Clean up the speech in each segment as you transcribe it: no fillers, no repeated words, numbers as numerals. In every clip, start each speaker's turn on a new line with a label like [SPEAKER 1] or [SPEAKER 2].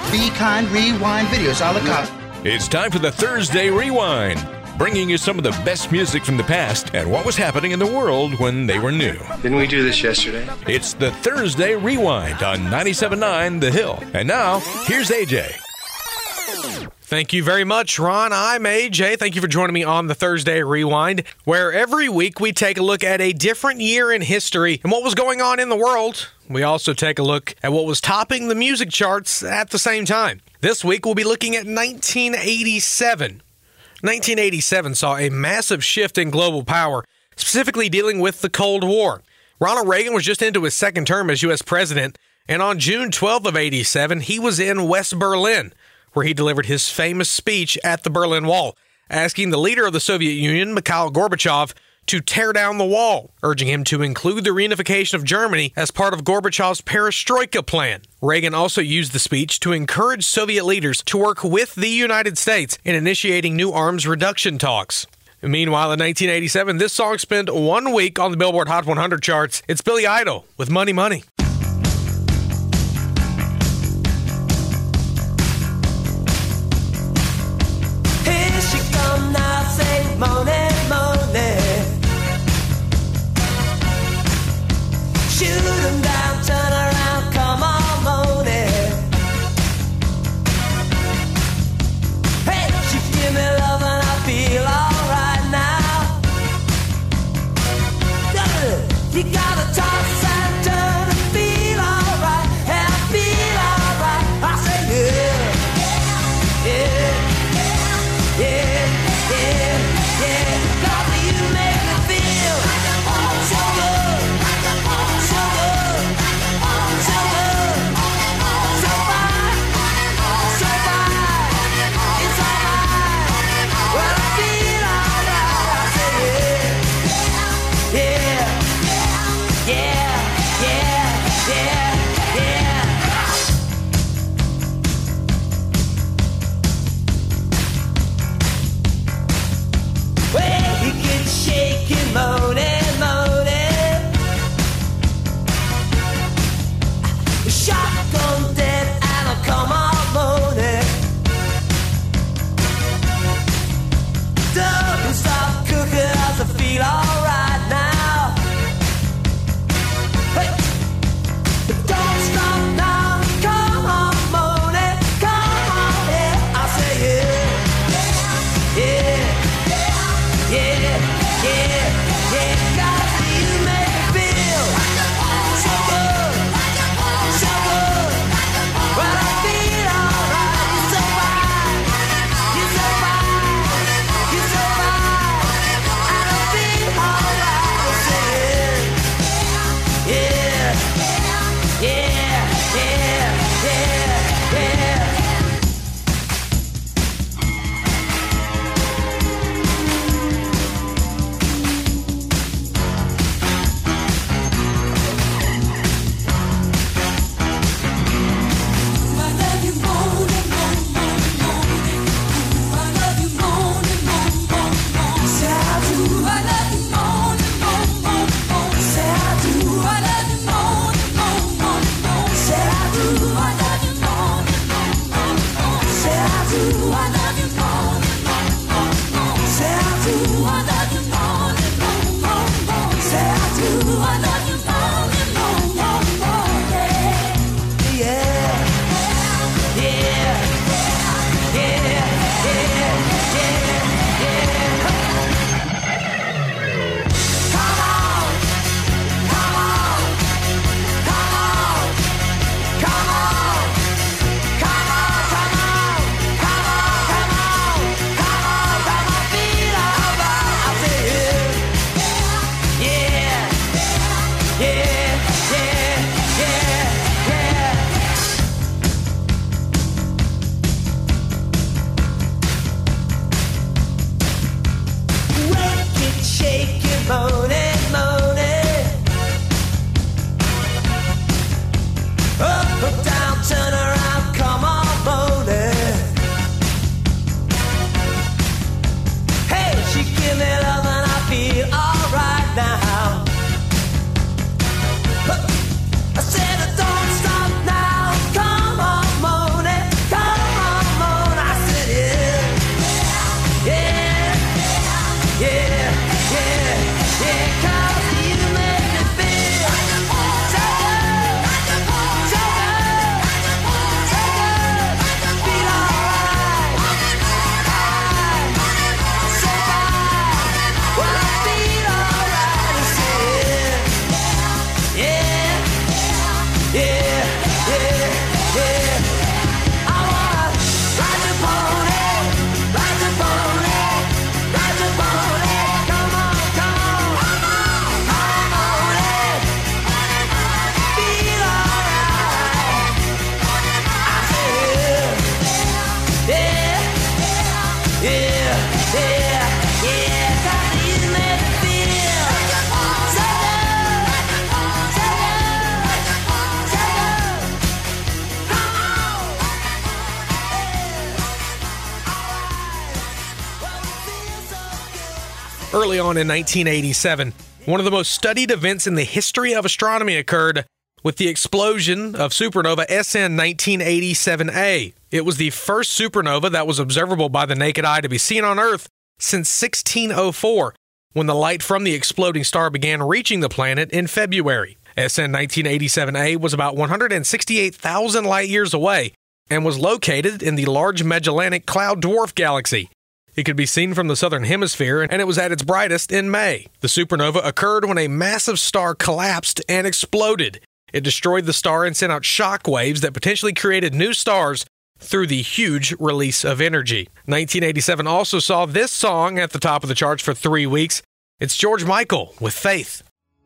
[SPEAKER 1] Be Kind Rewind videos a la carte.
[SPEAKER 2] It's time for the Thursday Rewind, bringing you some of the best music from the past and what was happening in the world when they were new.
[SPEAKER 3] Didn't we do this yesterday?
[SPEAKER 2] It's the Thursday Rewind on 97.9 The Hill. And now, here's AJ.
[SPEAKER 4] Thank you very much, Ron. I'm AJ. Thank you for joining me on the Thursday Rewind, where every week we take a look at a different year in history and what was going on in the world. We also take a look at what was topping the music charts at the same time. This week we'll be looking at 1987. 1987 saw a massive shift in global power, specifically dealing with the Cold War. Ronald Reagan was just into his second term as U.S. president, and on June 12th of 87, he was in West Berlin, where he delivered his famous speech at the Berlin Wall, asking the leader of the Soviet Union, Mikhail Gorbachev, to tear down the wall, urging him to include the reunification of Germany as part of Gorbachev's perestroika plan. Reagan also used the speech to encourage Soviet leaders to work with the United States in initiating new arms reduction talks. Meanwhile, in 1987, this song spent 1 week on the Billboard Hot 100 charts. It's Billy Idol with Money Money.
[SPEAKER 5] Money, money. Shoot 'em down, turn around, come on, money. Hey, she give me love and I feel alright now. You gotta toss and turn
[SPEAKER 4] Early on in 1987, one of the most studied events in the history of astronomy occurred with the explosion of supernova SN 1987A. It was the first supernova that was observable by the naked eye to be seen on Earth since 1604, when the light from the exploding star began reaching the planet in February. SN 1987A was about 168,000 light-years away and was located in the Large Magellanic Cloud Dwarf Galaxy. It could be seen from the southern hemisphere, and it was at its brightest in May. The supernova occurred when a massive star collapsed and exploded. It destroyed the star and sent out shock waves that potentially created new stars through the huge release of energy. 1987 also saw this song at the top of the charts for 3 weeks. It's George Michael with Faith.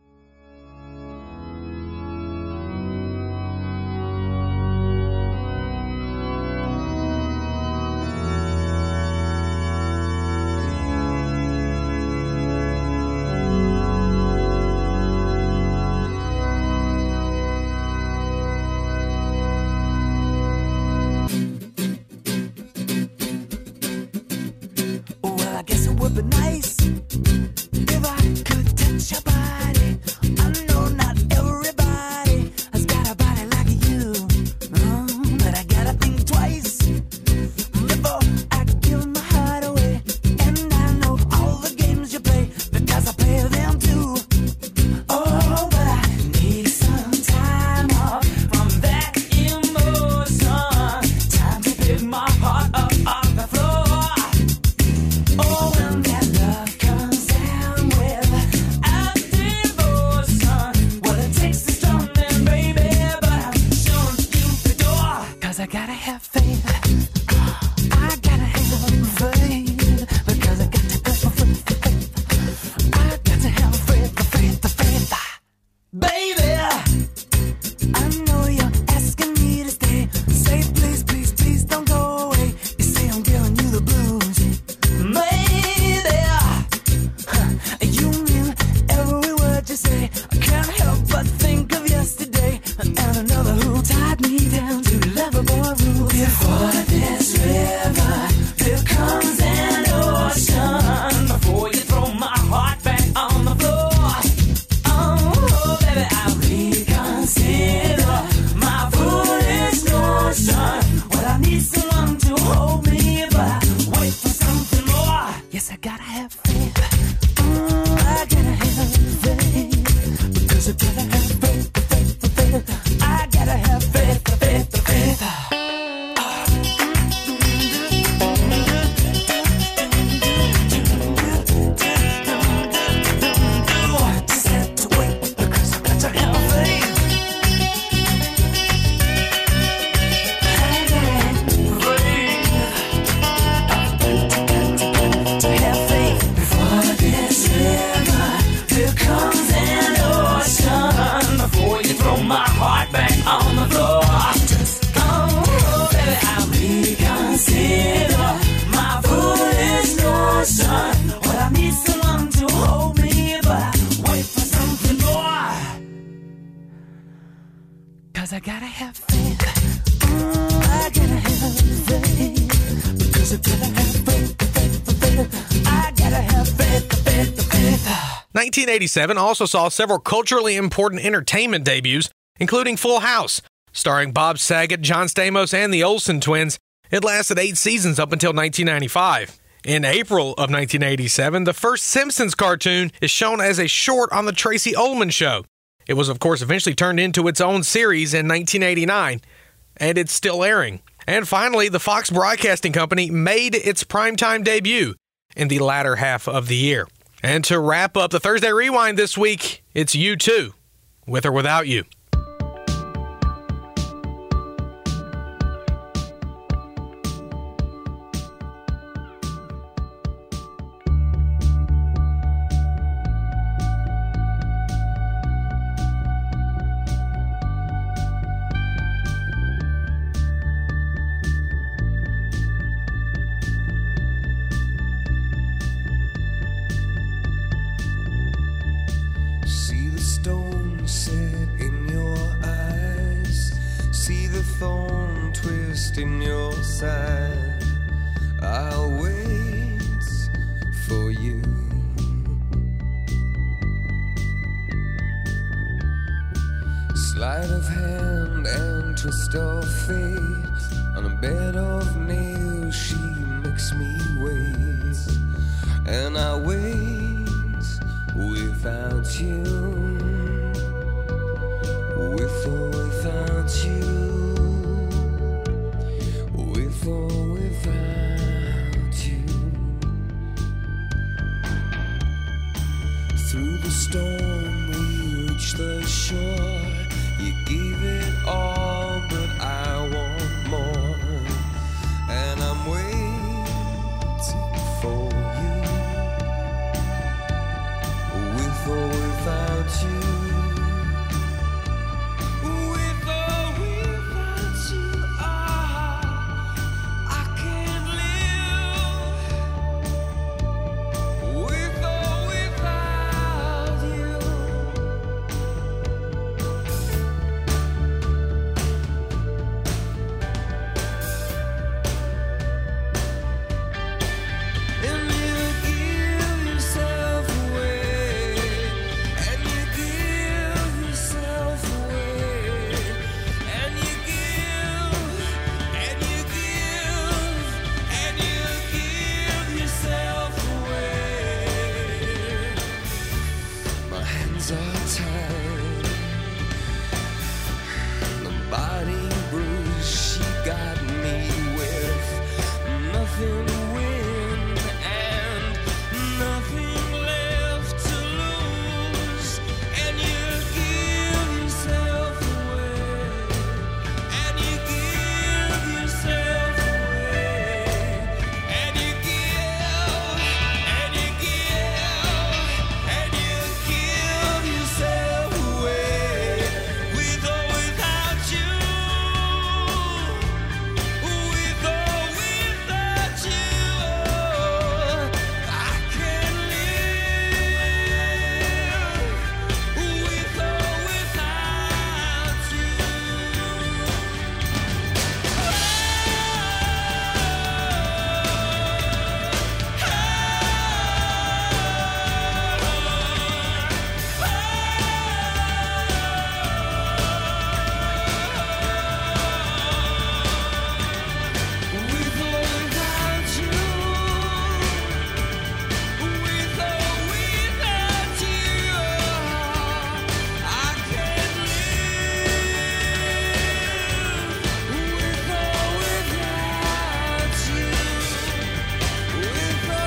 [SPEAKER 5] Would be nice if I could touch your body. I know not everybody has got a body like you, but I gotta think twice before I give my heart away. And I know all the games you play because I play them too. Oh, but I need some time off from that emotion. Time to pick my heart up off the floor. Oh, when that love comes down without devotion, well, it takes a strong man, baby, but I'm showing you the door. 'Cause I gotta have faith. I gotta have faith. Because I got to go for faith. I got to have faith. Baby, I know you're asking me to stay. Say please, please, please don't go away. You say I'm giving you the blues. Maybe you mean every word you say. I can't help but think of yesterday and another who tied me down to lovable rules. Before this river becomes an ocean, before you throw my heart back on the floor. Oh, baby, I'll reconsider my foolish notion. Well, I need someone to hold me, but I wait for something more. Yes, I gotta have faith. I gotta have faith. Because I gotta have faith. I gotta have faith. Just have to wait because I got to have faith. I gotta have faith before this river becomes an ocean. Before you throw my heart back on the floor. Oh, baby, I'll reconsider my foolish notion. Well, I need someone to hold me, but I wait for something more. 'Cause I gotta have faith. I gotta have faith. Because I gotta have faith. I gotta have faith.
[SPEAKER 4] 1987 also saw several culturally important entertainment debuts, including Full House, starring Bob Saget, John Stamos, and the Olsen twins. It lasted 8 seasons up until 1995. In April of 1987, the first Simpsons cartoon is shown as a short on The Tracy Ullman Show. It was, of course, eventually turned into its own series in 1989, and it's still airing. And finally, the Fox Broadcasting Company made its primetime debut in the latter half of the year. And to wrap up the Thursday Rewind this week, it's U2, With or Without You.
[SPEAKER 3] See the stone set in your eyes, see the thorn twist in your side. I'll wait for you. Sleight of hand and twist of fate. On a bed of nails she makes me wait. And I wait without you. With or without you. With or without you. Through the storm we reach the shore. You gave it all, but I want more. And I'm waiting for you. With or without you. With or without you, I can't live. With or without you. And you give yourself away. And you give yourself away. And you give. And you give. And you give yourself away. My hands are tied. The body bruise she got me with. Nothing to win and nothing left to lose. And you give yourself away. And you give yourself away. And you give. And you give. And you give yourself away. With or without you. With or without you, I can't live. With or without you. With or without you. With or without you, I can't live. With or without you. With or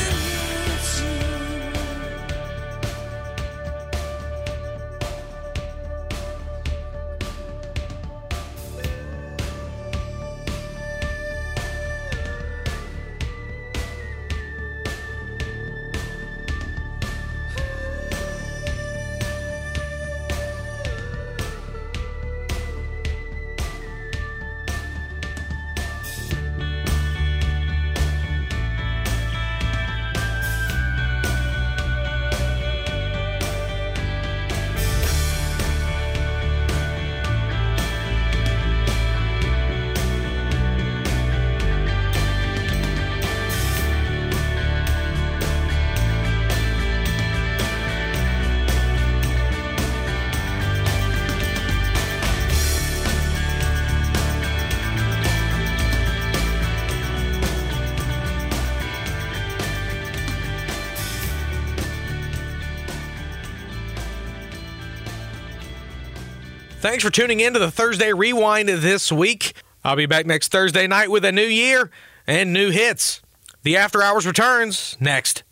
[SPEAKER 4] Thanks for tuning in to the Thursday Rewind this week. I'll be back next Thursday night with a new year and new hits. The After Hours returns next.